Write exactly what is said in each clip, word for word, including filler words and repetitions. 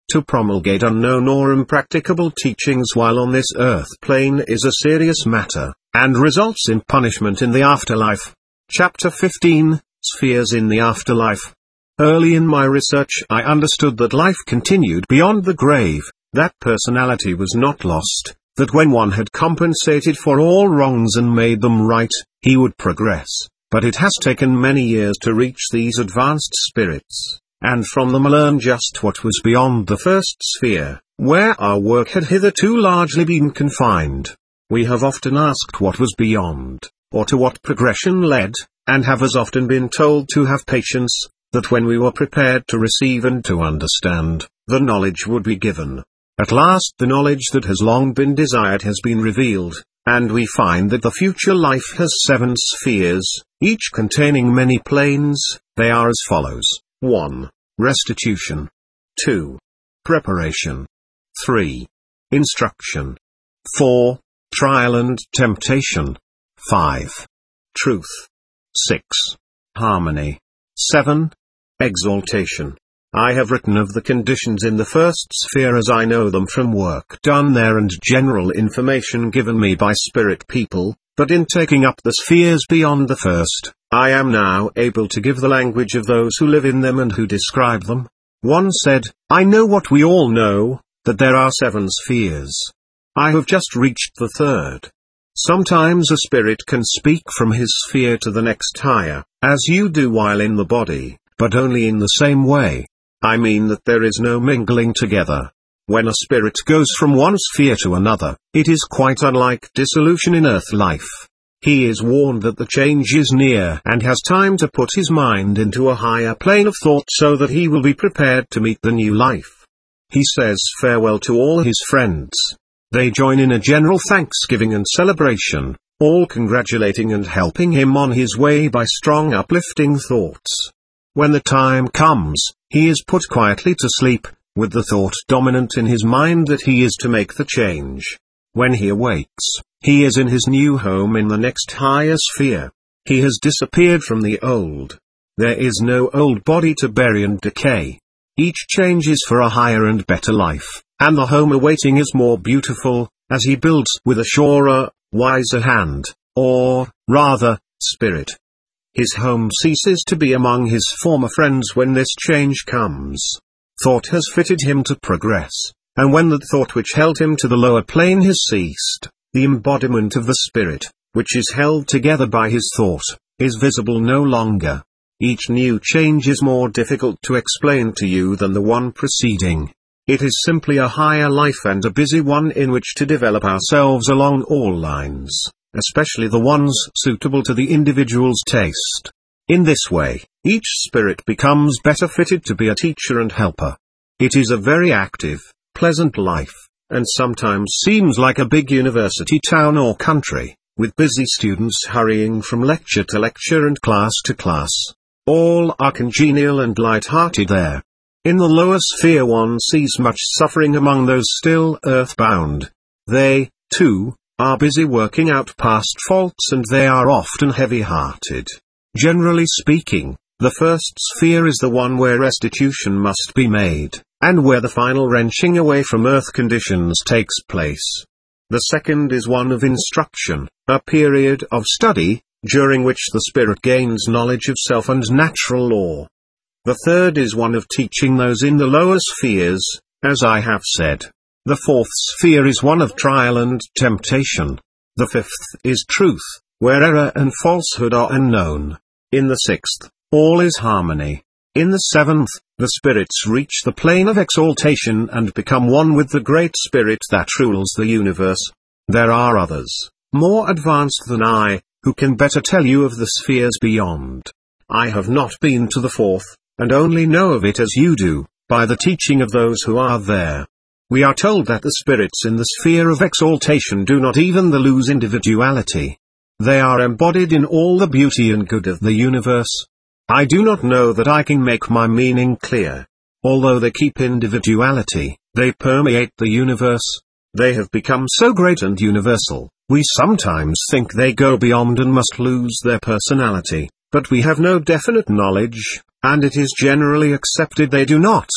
To promulgate unknown or impracticable teachings while on this earth plane is a serious matter, and results in punishment in the afterlife. Chapter fifteen, Spheres in the Afterlife. Early in my research I understood that life continued beyond the grave, that personality was not lost, that when one had compensated for all wrongs and made them right, he would progress, but it has taken many years to reach these advanced spirits, and from them learn just what was beyond the first sphere, where our work had hitherto largely been confined. We have often asked what was beyond, or to what progression led, and have as often been told to have patience, that when we were prepared to receive and to understand, the knowledge would be given. At last the knowledge that has long been desired has been revealed, and we find that the future life has seven spheres, each containing many planes. They are as follows: one. Restitution. two. Preparation. three. Instruction. four. Trial and temptation. five. Truth. six. Harmony. seven. Exaltation. I have written of the conditions in the first sphere as I know them from work done there and general information given me by spirit people, but in taking up the spheres beyond the first, I am now able to give the language of those who live in them and who describe them. One said, "I know what we all know, that there are seven spheres. I have just reached the third." Sometimes a spirit can speak from his sphere to the next higher, as you do while in the body, but only in the same way. I mean that there is no mingling together. When a spirit goes from one sphere to another, it is quite unlike dissolution in earth life. He is warned that the change is near and has time to put his mind into a higher plane of thought so that he will be prepared to meet the new life. He says farewell to all his friends. They join in a general thanksgiving and celebration, all congratulating and helping him on his way by strong uplifting thoughts. When the time comes, he is put quietly to sleep, with the thought dominant in his mind that he is to make the change. When he awakes, he is in his new home in the next higher sphere. He has disappeared from the old. There is no old body to bury and decay. Each change is for a higher and better life, and the home awaiting is more beautiful, as he builds with a surer, wiser hand, or, rather, spirit. His home ceases to be among his former friends when this change comes. Thought has fitted him to progress, and when that thought which held him to the lower plane has ceased, the embodiment of the spirit, which is held together by his thought, is visible no longer. Each new change is more difficult to explain to you than the one preceding. It is simply a higher life and a busy one in which to develop ourselves along all lines, especially the ones suitable to the individual's taste. In this way, each spirit becomes better fitted to be a teacher and helper. It is a very active, pleasant life, and sometimes seems like a big university town or country, with busy students hurrying from lecture to lecture and class to class. All are congenial and light-hearted there. In the lower sphere one sees much suffering among those still earthbound. They, too, are busy working out past faults and they are often heavy-hearted. Generally speaking, the first sphere is the one where restitution must be made, and where the final wrenching away from earth conditions takes place. The second is one of instruction, a period of study, during which the spirit gains knowledge of self and natural law. The third is one of teaching those in the lower spheres, as I have said. The fourth sphere is one of trial and temptation. The fifth is truth, where error and falsehood are unknown. In the sixth, all is harmony. In the seventh, the spirits reach the plane of exaltation and become one with the great spirit that rules the universe. There are others, more advanced than I, who can better tell you of the spheres beyond. I have not been to the fourth, and only know of it as you do, by the teaching of those who are there. We are told that the spirits in the sphere of exaltation do not even lose individuality. They are embodied in all the beauty and good of the universe. I do not know that I can make my meaning clear. Although they keep individuality, they permeate the universe. They have become so great and universal, we sometimes think they go beyond and must lose their personality, but we have no definite knowledge, and it is generally accepted they do not.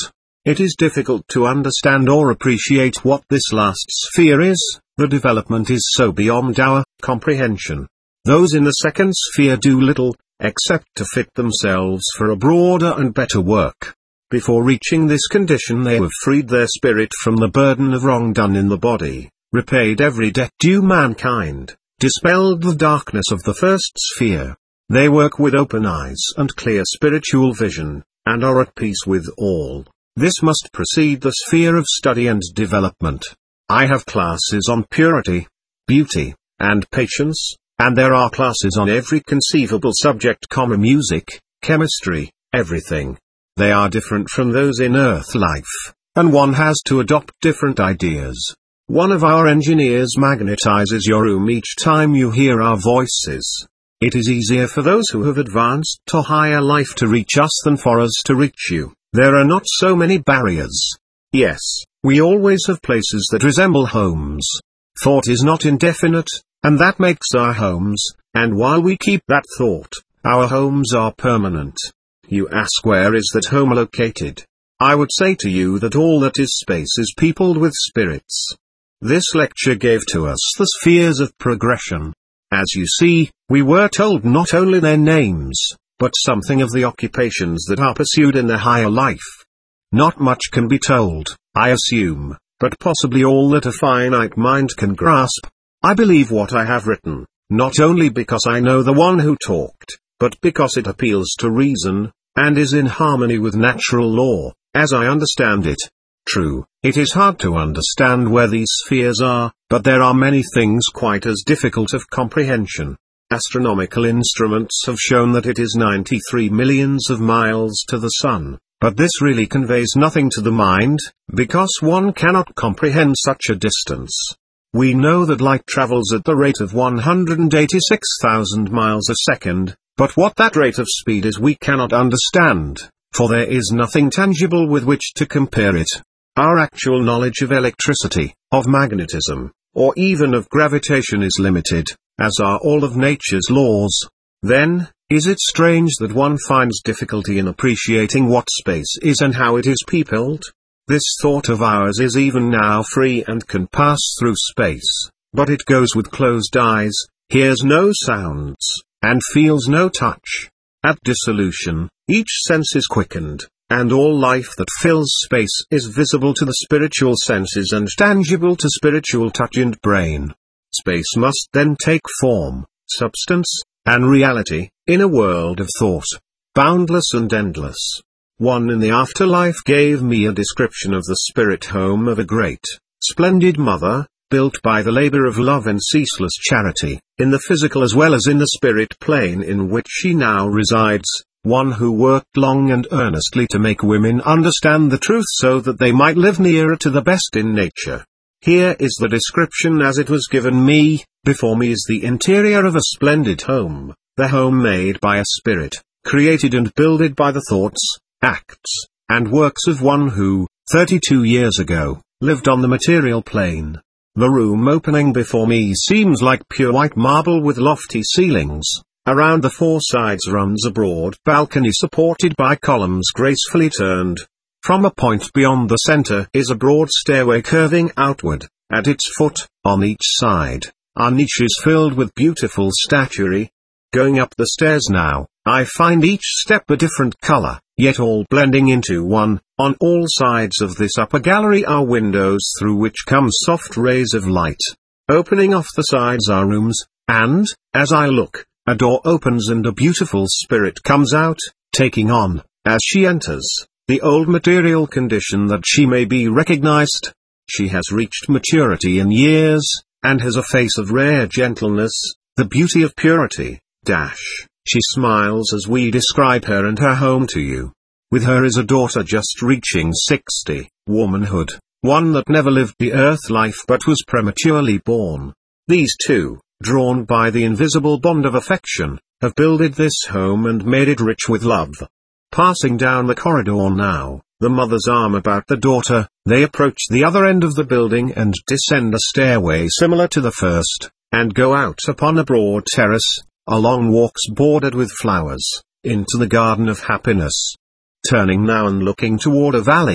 It is difficult to understand or appreciate what this last sphere is. The development is so beyond our comprehension. Those in the second sphere do little, except to fit themselves for a broader and better work. Before reaching this condition they have freed their spirit from the burden of wrong done in the body, repaid every debt due mankind, dispelled the darkness of the first sphere. They work with open eyes and clear spiritual vision, and are at peace with all. This must precede the sphere of study and development. I have classes on purity, beauty, and patience, and there are classes on every conceivable subject, comma music, chemistry, everything. They are different from those in earth life, and one has to adopt different ideas. One of our engineers magnetizes your room each time you hear our voices. It is easier for those who have advanced to higher life to reach us than for us to reach you. There are not so many barriers. Yes, we always have places that resemble homes. Thought is not indefinite, and that makes our homes, and while we keep that thought, our homes are permanent. You ask, where is that home located? I would say to you that all that is space is peopled with spirits. This lecture gave to us the spheres of progression. As you see, we were told not only their names, but something of the occupations that are pursued in the higher life. Not much can be told, I assume, but possibly all that a finite mind can grasp. I believe what I have written, not only because I know the one who talked, but because it appeals to reason, and is in harmony with natural law, as I understand it. True, it is hard to understand where these spheres are, but there are many things quite as difficult of comprehension. Astronomical instruments have shown that it is ninety-three millions of miles to the sun, but this really conveys nothing to the mind, because one cannot comprehend such a distance. We know that light travels at the rate of one hundred eighty-six thousand miles a second, but what that rate of speed is we cannot understand, for there is nothing tangible with which to compare it. Our actual knowledge of electricity, of magnetism, or even of gravitation is limited, as are all of nature's laws. Then, is it strange that one finds difficulty in appreciating what space is and how it is peopled? This thought of ours is even now free and can pass through space, but it goes with closed eyes, hears no sounds, and feels no touch. At dissolution, each sense is quickened, and all life that fills space is visible to the spiritual senses and tangible to spiritual touch and brain. Space must then take form, substance, and reality, in a world of thought, boundless and endless. One in the afterlife gave me a description of the spirit home of a great, splendid mother, built by the labor of love and ceaseless charity, in the physical as well as in the spirit plane in which she now resides, one who worked long and earnestly to make women understand the truth so that they might live nearer to the best in nature. Here is the description as it was given me. Before me is the interior of a splendid home, the home made by a spirit, created and builded by the thoughts, acts, and works of one who, thirty-two years ago, lived on the material plane. The room opening before me seems like pure white marble with lofty ceilings. Around the four sides runs a broad balcony supported by columns gracefully turned. From a point beyond the center is a broad stairway curving outward. At its foot, on each side, are niches filled with beautiful statuary. Going up the stairs now, I find each step a different color, yet all blending into one. On all sides of this upper gallery are windows through which come soft rays of light. Opening off the sides are rooms, and, as I look, a door opens and a beautiful spirit comes out, taking on, as she enters, the old material condition that she may be recognized. She has reached maturity in years, and has a face of rare gentleness, the beauty of purity. Dash. She smiles as we describe her and her home to you. With her is a daughter just reaching sixty, womanhood, one that never lived the earth life but was prematurely born. These two, drawn by the invisible bond of affection, have builded this home and made it rich with love. Passing down the corridor now, the mother's arm about the daughter, they approach the other end of the building and descend a stairway similar to the first, and go out upon a broad terrace, along walks bordered with flowers, into the garden of happiness. Turning now and looking toward a valley,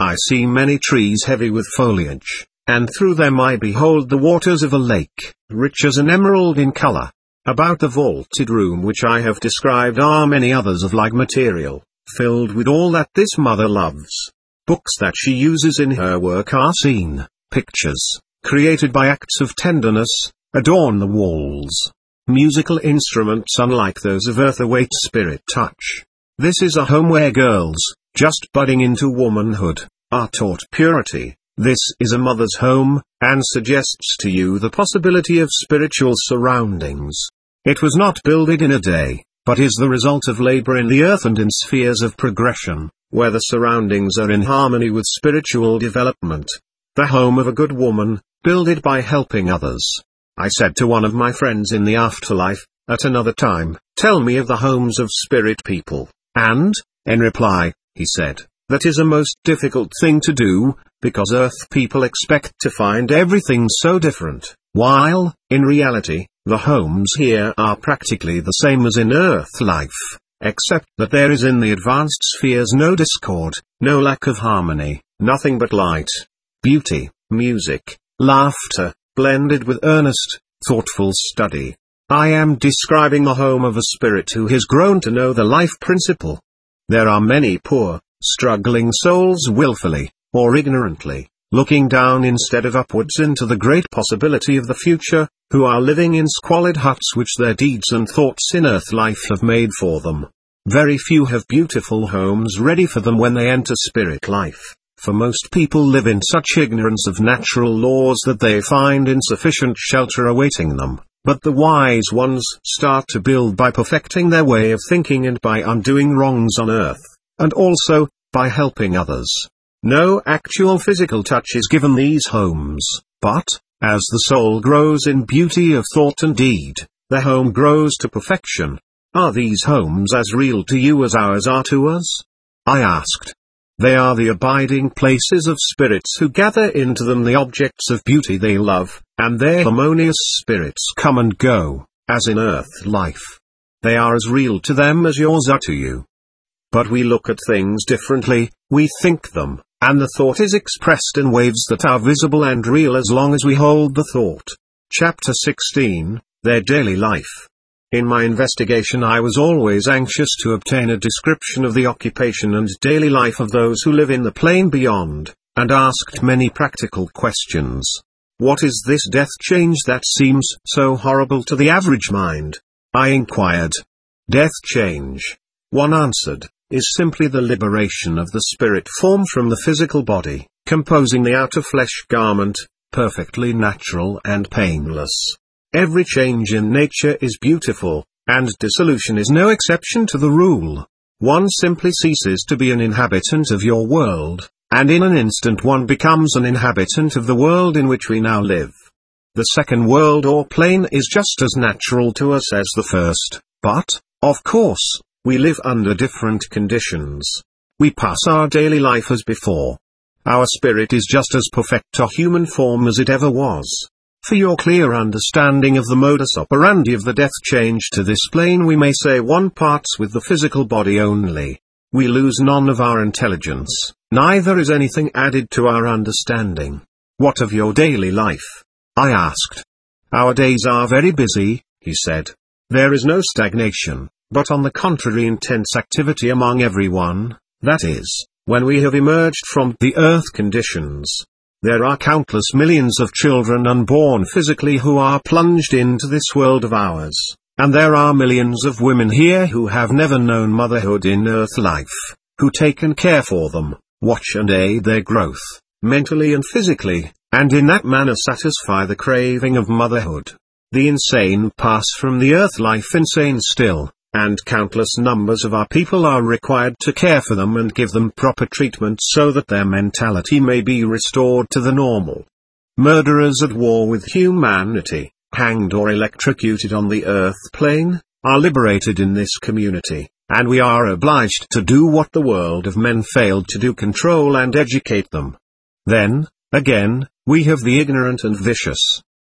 I see many trees heavy with foliage, and through them I behold the waters of a lake, rich as an emerald in color. About the vaulted room which I have described are many others of like material, filled with all that this mother loves. Books that she uses in her work are seen, pictures, created by acts of tenderness, adorn the walls. Musical instruments unlike those of earth await spirit touch. This is a home where girls, just budding into womanhood, are taught purity. This is a mother's home, and suggests to you the possibility of spiritual surroundings. It was not builded in a day, but is the result of labor in the earth and in spheres of progression, where the surroundings are in harmony with spiritual development. The home of a good woman, builded by helping others. I said to one of my friends in the afterlife, at another time, tell me of the homes of spirit people, and, in reply, he said, that is a most difficult thing to do, because earth people expect to find everything so different, while, in reality, the homes here are practically the same as in earth life, except that there is in the advanced spheres no discord, no lack of harmony, nothing but light, beauty, music, laughter, blended with earnest, thoughtful study. I am describing the home of a spirit who has grown to know the life principle. There are many poor, struggling souls willfully, or ignorantly, looking down instead of upwards into the great possibility of the future, who are living in squalid huts which their deeds and thoughts in earth life have made for them. Very few have beautiful homes ready for them when they enter spirit life, for most people live in such ignorance of natural laws that they find insufficient shelter awaiting them. But the wise ones start to build by perfecting their way of thinking and by undoing wrongs on earth, and also, by helping others. No actual physical touch is given these homes, but, as the soul grows in beauty of thought and deed, the home grows to perfection. Are these homes as real to you as ours are to us? I asked. They are the abiding places of spirits who gather into them the objects of beauty they love, and their harmonious spirits come and go, as in earth life. They are as real to them as yours are to you. But we look at things differently, we think them, and the thought is expressed in waves that are visible and real as long as we hold the thought. Chapter sixteen, Their Daily Life. In my investigation I was always anxious to obtain a description of the occupation and daily life of those who live in the plane beyond, and asked many practical questions. What is this death change that seems so horrible to the average mind? I inquired. Death change, one answered, is simply the liberation of the spirit form from the physical body, composing the outer flesh garment, perfectly natural and painless. Every change in nature is beautiful, and dissolution is no exception to the rule. One simply ceases to be an inhabitant of your world, and in an instant one becomes an inhabitant of the world in which we now live. The second world or plane is just as natural to us as the first, but, of course, we live under different conditions. We pass our daily life as before. Our spirit is just as perfect a human form as it ever was. For your clear understanding of the modus operandi of the death change to this plane we may say one parts with the physical body only. We lose none of our intelligence, neither is anything added to our understanding. What of your daily life? I asked. Our days are very busy, he said. There is no stagnation, but on the contrary intense activity among everyone, that is, when we have emerged from the earth conditions. There are countless millions of children unborn physically who are plunged into this world of ours, and there are millions of women here who have never known motherhood in earth life, who take and care for them, watch and aid their growth, mentally and physically, and in that manner satisfy the craving of motherhood. The insane pass from the earth life insane still, and countless numbers of our people are required to care for them and give them proper treatment so that their mentality may be restored to the normal. Murderers at war with humanity, hanged or electrocuted on the earth plane, are liberated in this community, and we are obliged to do what the world of men failed to do: control and educate them. Then, again, we have the ignorant and vicious.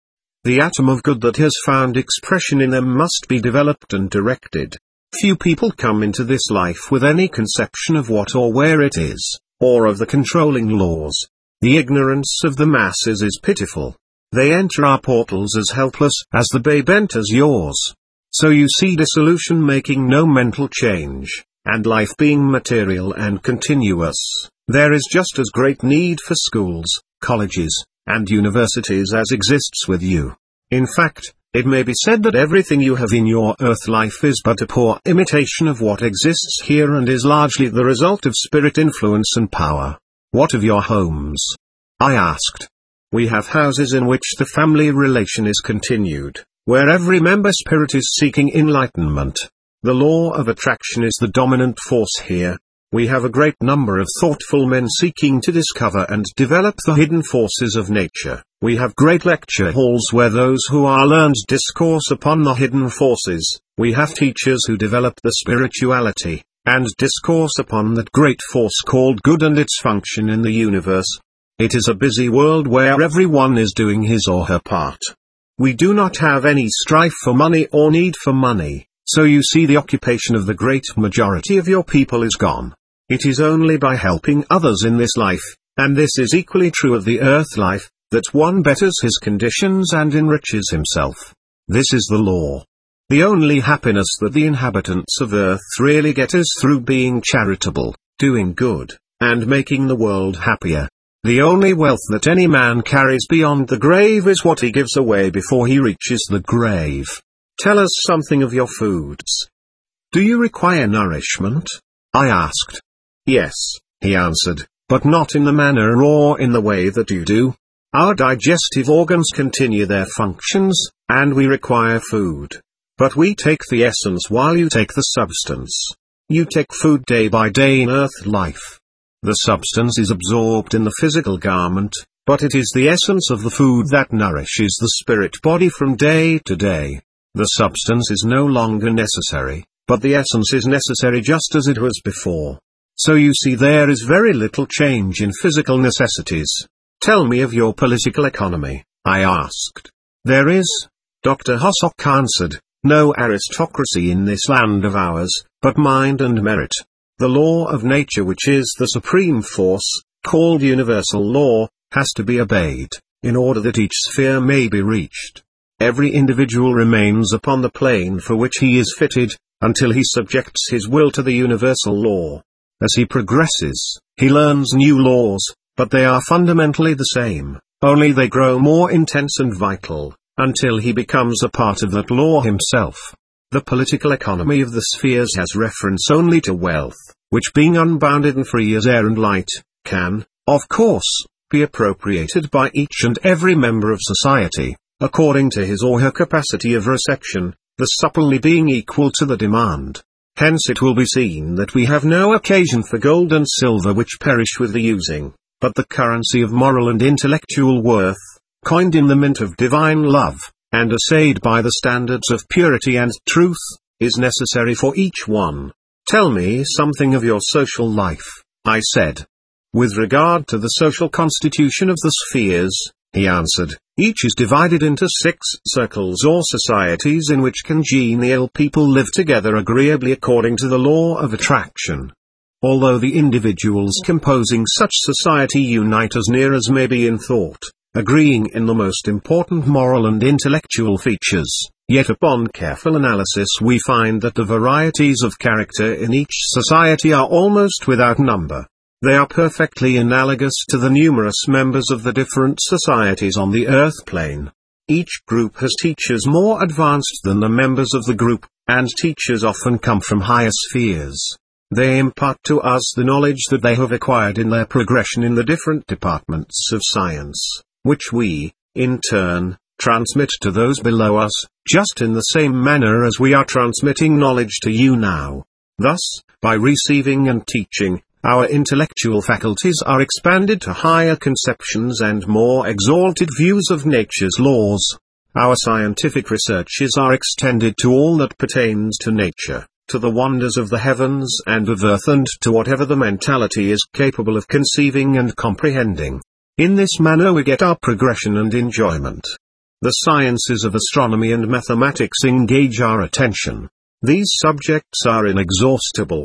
The atom of good that has found expression in them must be developed and directed. Few people come into this life with any conception of what or where it is, or of the controlling laws. The ignorance of the masses is pitiful. They enter our portals as helpless as the babe enters yours. So you see dissolution making no mental change, and life being material and continuous. There is just as great need for schools, colleges, and universities as exists with you. In fact, it may be said that everything you have in your earth life is but a poor imitation of what exists here and is largely the result of spirit influence and power. What of your homes? I asked. We have houses in which the family relation is continued, where every member spirit is seeking enlightenment. The law of attraction is the dominant force here. We have a great number of thoughtful men seeking to discover and develop the hidden forces of nature. We have great lecture halls where those who are learned discourse upon the hidden forces. We have teachers who develop the spirituality, and discourse upon that great force called good and its function in the universe. It is a busy world where everyone is doing his or her part. We do not have any strife for money or need for money, so you see the occupation of the great majority of your people is gone. It is only by helping others in this life, and this is equally true of the earth life, that one betters his conditions and enriches himself. This is the law. The only happiness that the inhabitants of earth really get is through being charitable, doing good, and making the world happier. The only wealth that any man carries beyond the grave is what he gives away before he reaches the grave. Tell us something of your foods. Do you require nourishment? I asked. Yes, he answered, but not in the manner or in the way that you do. Our digestive organs continue their functions, and we require food. But we take the essence while you take the substance. You take food day by day in earth life. The substance is absorbed in the physical garment, but it is the essence of the food that nourishes the spirit body from day to day. The substance is no longer necessary, but the essence is necessary just as it was before. So you see there is very little change in physical necessities. Tell me of your political economy, I asked. There is, Doctor Hosok answered, no aristocracy in this land of ours, but mind and merit. The law of nature, which is the supreme force, called universal law, has to be obeyed, in order that each sphere may be reached. Every individual remains upon the plane for which he is fitted, until he subjects his will to the universal law. As he progresses, he learns new laws, but they are fundamentally the same, only they grow more intense and vital, until he becomes a part of that law himself. The political economy of the spheres has reference only to wealth, which being unbounded and free as air and light, can, of course, be appropriated by each and every member of society, according to his or her capacity of reception, the supply being equal to the demand. Hence it will be seen that we have no occasion for gold and silver which perish with the using, but the currency of moral and intellectual worth, coined in the mint of divine love, and assayed by the standards of purity and truth, is necessary for each one. Tell me something of your social life, I said. With regard to the social constitution of the spheres, he answered, each is divided into six circles or societies in which congenial people live together agreeably according to the law of attraction. Although the individuals composing such society unite as near as may be in thought, agreeing in the most important moral and intellectual features, yet upon careful analysis we find that the varieties of character in each society are almost without number. They are perfectly analogous to the numerous members of the different societies on the earth plane. Each group has teachers more advanced than the members of the group, and teachers often come from higher spheres. They impart to us the knowledge that they have acquired in their progression in the different departments of science, which we, in turn, transmit to those below us, just in the same manner as we are transmitting knowledge to you now. Thus, by receiving and teaching, our intellectual faculties are expanded to higher conceptions and more exalted views of nature's laws. Our scientific researches are extended to all that pertains to nature, to the wonders of the heavens and of earth, and to whatever the mentality is capable of conceiving and comprehending. In this manner we get our progression and enjoyment. The sciences of astronomy and mathematics engage our attention. These subjects are inexhaustible.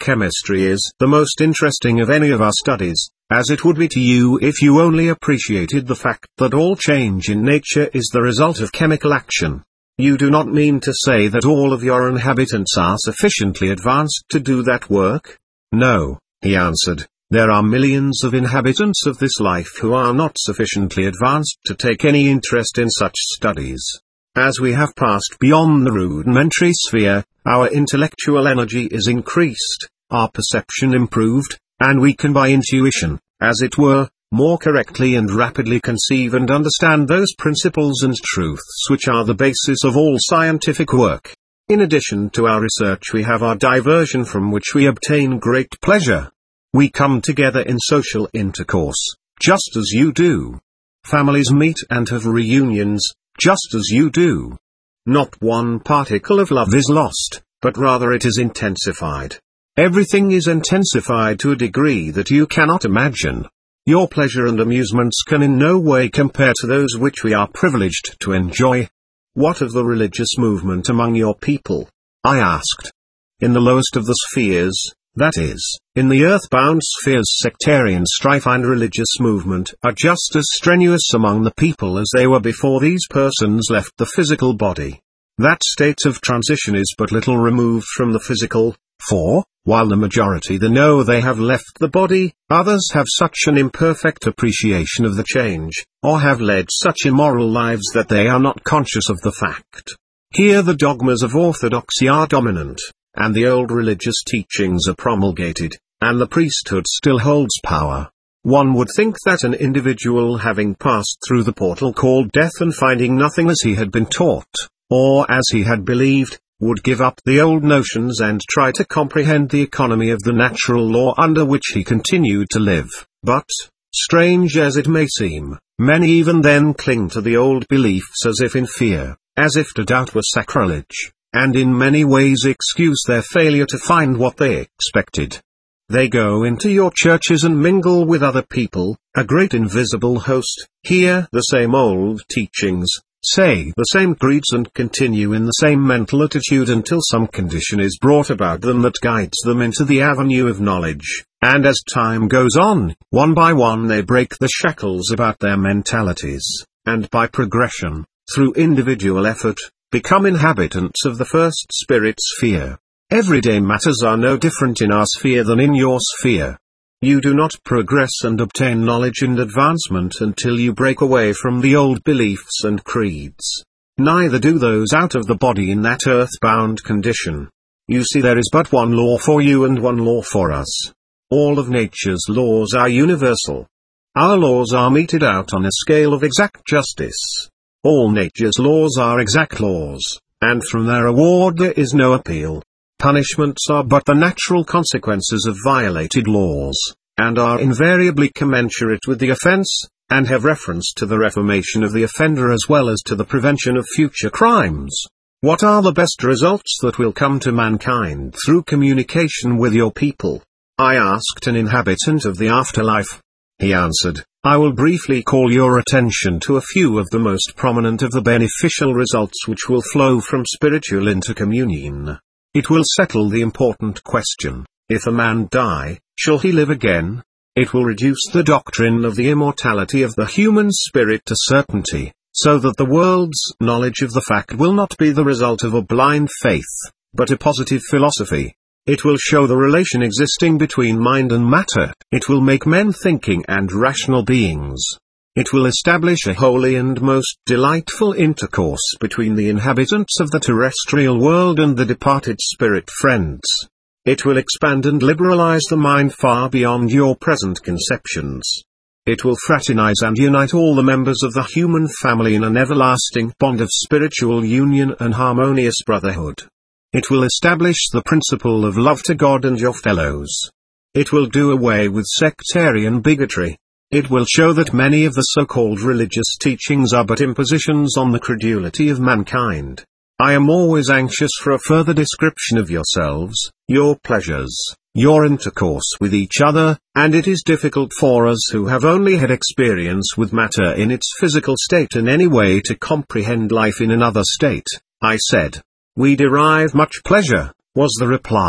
chemistry is the most interesting of any of our studies, as it would be to you if you only appreciated the fact that all change in nature is the result of chemical action. You do not mean to say that all of your inhabitants are sufficiently advanced to do that work? No, he answered, there are millions of inhabitants of this life who are not sufficiently advanced to take any interest in such studies. As we have passed beyond the rudimentary sphere, our intellectual energy is increased, our perception improved, and we can by intuition, as it were, more correctly and rapidly conceive and understand those principles and truths which are the basis of all scientific work. In addition to our research, we have our diversion from which we obtain great pleasure. We come together in social intercourse, just as you do. Families meet and have reunions, just as you do. Not one particle of love is lost, but rather it is intensified. Everything is intensified to a degree that you cannot imagine. Your pleasure and amusements can in no way compare to those which we are privileged to enjoy. What of the religious movement among your people? I asked. In the lowest of the spheres, that is, in the earthbound spheres, sectarian strife and religious movement are just as strenuous among the people as they were before these persons left the physical body. That state of transition is but little removed from the physical, for, while the majority they know they have left the body, others have such an imperfect appreciation of the change, or have led such immoral lives that they are not conscious of the fact. Here the dogmas of orthodoxy are dominant, and the old religious teachings are promulgated, and the priesthood still holds power. One would think that an individual having passed through the portal called death and finding nothing as he had been taught, or as he had believed, would give up the old notions and try to comprehend the economy of the natural law under which he continued to live. But, strange as it may seem, many even then cling to the old beliefs as if in fear, as if to doubt were sacrilege, and in many ways excuse their failure to find what they expected. They go into your churches and mingle with other people, a great invisible host, hear the same old teachings, say the same creeds and continue in the same mental attitude until some condition is brought about them that guides them into the avenue of knowledge, and as time goes on, one by one they break the shackles about their mentalities, and by progression, through individual effort, become inhabitants of the first spirit sphere. Everyday matters are no different in our sphere than in your sphere. You do not progress and obtain knowledge and advancement until you break away from the old beliefs and creeds. Neither do those out of the body in that earth-bound condition. You see, there is but one law for you and one law for us. All of nature's laws are universal. Our laws are meted out on a scale of exact justice. All nature's laws are exact laws, and from their award there is no appeal. Punishments are but the natural consequences of violated laws, and are invariably commensurate with the offense, and have reference to the reformation of the offender as well as to the prevention of future crimes. What are the best results that will come to mankind through communication with your people? I asked an inhabitant of the afterlife. He answered, I will briefly call your attention to a few of the most prominent of the beneficial results which will flow from spiritual intercommunion. It will settle the important question, if a man die, shall he live again? It will reduce the doctrine of the immortality of the human spirit to certainty, so that the world's knowledge of the fact will not be the result of a blind faith, but a positive philosophy. It will show the relation existing between mind and matter. It will make men thinking and rational beings. It will establish a holy and most delightful intercourse between the inhabitants of the terrestrial world and the departed spirit friends. It will expand and liberalize the mind far beyond your present conceptions. It will fraternize and unite all the members of the human family in an everlasting bond of spiritual union and harmonious brotherhood. It will establish the principle of love to God and your fellows. It will do away with sectarian bigotry. It will show that many of the so-called religious teachings are but impositions on the credulity of mankind. I am always anxious for a further description of yourselves, your pleasures, your intercourse with each other, and it is difficult for us who have only had experience with matter in its physical state in any way to comprehend life in another state. I said. We derive much pleasure, was the reply,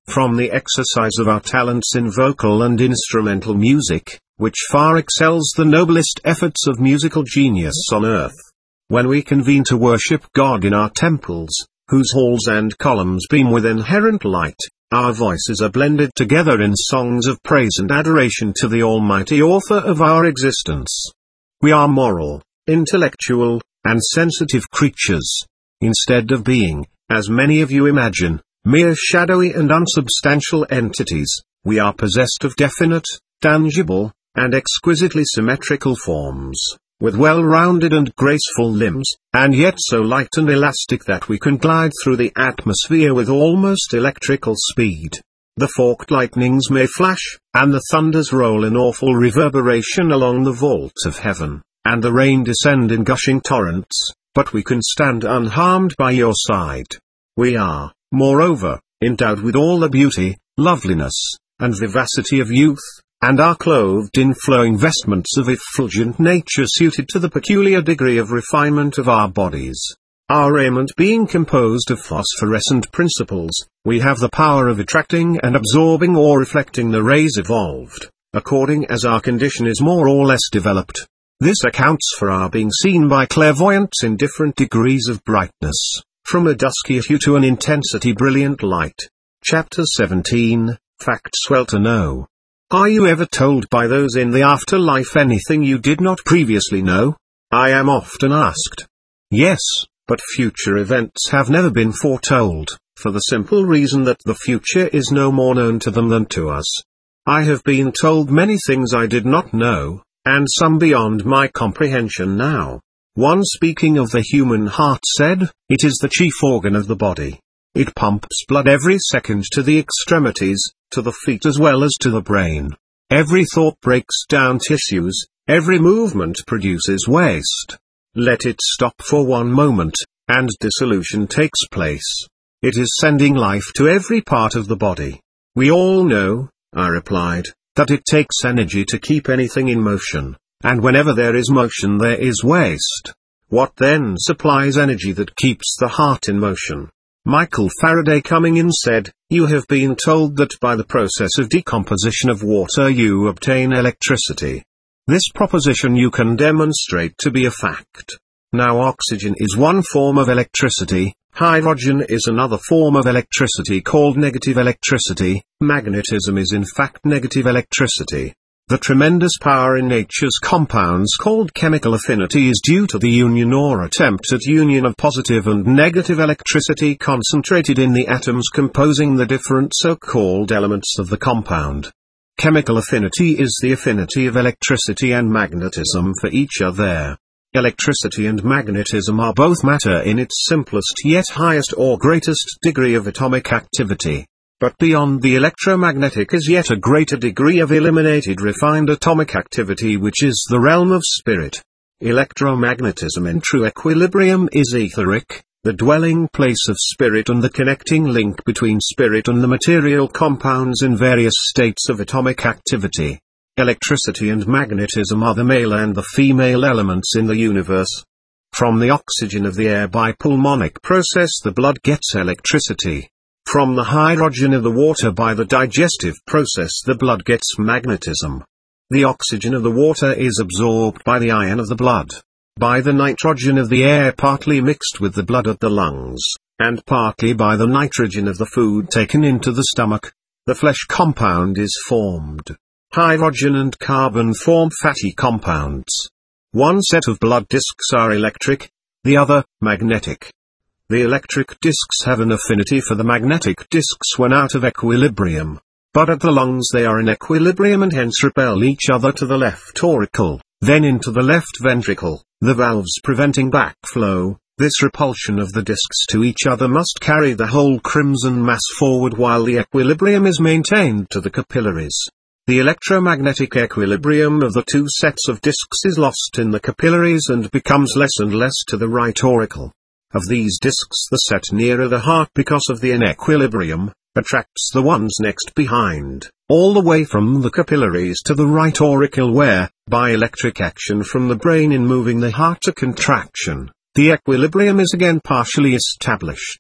from the exercise of our talents in vocal and instrumental music, which far excels the noblest efforts of musical genius on earth. When we convene to worship God in our temples, whose halls and columns beam with inherent light, our voices are blended together in songs of praise and adoration to the Almighty Author of our existence. We are moral, intellectual, and sensitive creatures. Instead of being, as many of you imagine, mere shadowy and unsubstantial entities, we are possessed of definite, tangible, and exquisitely symmetrical forms, with well-rounded and graceful limbs, and yet so light and elastic that we can glide through the atmosphere with almost electrical speed. The forked lightnings may flash, and the thunders roll in awful reverberation along the vault of heaven, and the rain descend in gushing torrents, but we can stand unharmed by your side. We are, moreover, endowed with all the beauty, loveliness, and vivacity of youth, and are clothed in flowing vestments of effulgent nature suited to the peculiar degree of refinement of our bodies. Our raiment being composed of phosphorescent principles, we have the power of attracting and absorbing or reflecting the rays evolved, according as our condition is more or less developed. This accounts for our being seen by clairvoyants in different degrees of brightness, from a dusky hue to an intensity brilliant light. Chapter seventeen, Facts Well to Know. Are you ever told by those in the afterlife anything you did not previously know? I am often asked. Yes, but future events have never been foretold, for the simple reason that the future is no more known to them than to us. I have been told many things I did not know, and some beyond my comprehension now. One speaking of the human heart said, "It is the chief organ of the body. It pumps blood every second to the extremities, to the feet as well as to the brain. Every thought breaks down tissues, every movement produces waste. Let it stop for one moment, and dissolution takes place. It is sending life to every part of the body." We all know, I replied, that it takes energy to keep anything in motion, and whenever there is motion there is waste. What then supplies energy that keeps the heart in motion? Michael Faraday coming in said, "You have been told that by the process of decomposition of water you obtain electricity. This proposition you can demonstrate to be a fact. Now oxygen is one form of electricity, hydrogen is another form of electricity called negative electricity, magnetism is in fact negative electricity. The tremendous power in nature's compounds called chemical affinity is due to the union or attempt at union of positive and negative electricity concentrated in the atoms composing the different so-called elements of the compound. Chemical affinity is the affinity of electricity and magnetism for each other. Electricity and magnetism are both matter in its simplest yet highest or greatest degree of atomic activity. But beyond the electromagnetic is yet a greater degree of eliminated refined atomic activity which is the realm of spirit. Electromagnetism in true equilibrium is etheric, the dwelling place of spirit and the connecting link between spirit and the material compounds in various states of atomic activity. Electricity and magnetism are the male and the female elements in the universe. From the oxygen of the air by pulmonic process the blood gets electricity. From the hydrogen of the water by the digestive process the blood gets magnetism. The oxygen of the water is absorbed by the iron of the blood. By the nitrogen of the air partly mixed with the blood of the lungs, and partly by the nitrogen of the food taken into the stomach, the flesh compound is formed. Hydrogen and carbon form fatty compounds. One set of blood discs are electric, the other, magnetic. The electric discs have an affinity for the magnetic discs when out of equilibrium, but at the lungs they are in equilibrium and hence repel each other to the left auricle, then into the left ventricle, the valves preventing backflow. This repulsion of the discs to each other must carry the whole crimson mass forward while the equilibrium is maintained to the capillaries. The electromagnetic equilibrium of the two sets of discs is lost in the capillaries and becomes less and less to the right auricle. Of these discs the set nearer the heart because of the inequilibrium, attracts the ones next behind, all the way from the capillaries to the right auricle where, by electric action from the brain in moving the heart to contraction, the equilibrium is again partially established.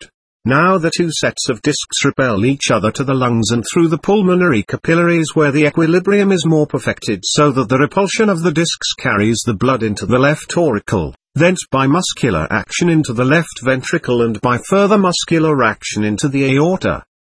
Now the two sets of discs repel each other to the lungs and through the pulmonary capillaries where the equilibrium is more perfected, so that the repulsion of the discs carries the blood into the left auricle, thence by muscular action into the left ventricle and by further muscular action into the aorta.